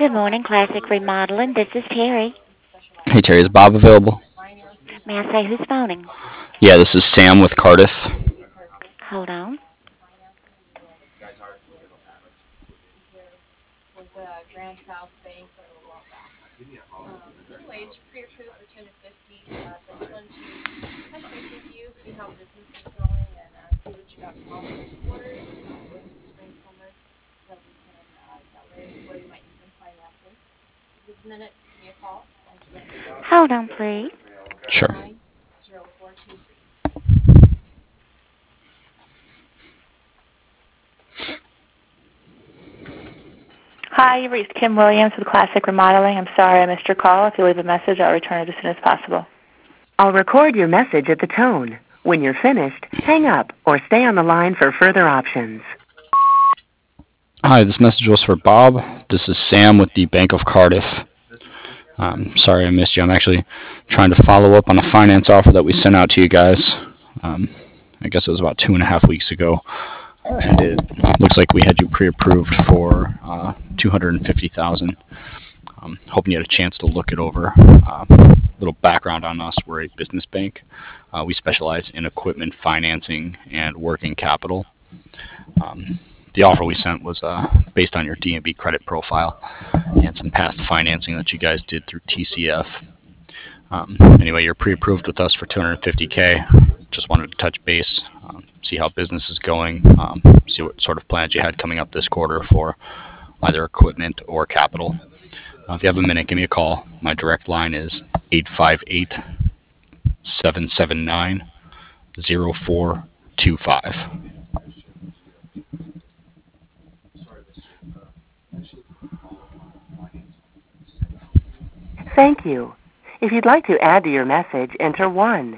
Good morning, Classic Remodeling. This is Terry. Hey Terry, is Bob available? May I say who's phoning? Yeah, this is Sam with Cardiff. Hold on. Hold on, please. Sure. Hi, you reached Kim Williams with Classic Remodeling. I'm sorry I missed your call. If you leave a message, I'll return it as soon as possible. I'll record your message at the tone. When you're finished, hang up or stay on the line for further options. Hi, this message was for Bob. This is Sam with the Bank of Cardiff. Sorry I missed you. I'm actually trying to follow up on a finance offer that we sent out to you guys. Um, I guess it was about 2.5 weeks ago, and it looks like we had you pre-approved for 250,000. Hoping you had a chance to look it over. Little background on us: we're a business bank. We specialize in equipment financing and working capital. Um, the offer we sent was based on your D&B credit profile and some past financing that you guys did through TCF. Anyway, you're pre-approved with us for 250K. Just wanted to touch base, see how business is going, see what sort of plans you had coming up this quarter for either equipment or capital. If you have a minute, give me a call. My direct line is 858 779 0425. Thank you. If you'd like to add to your message, enter 1.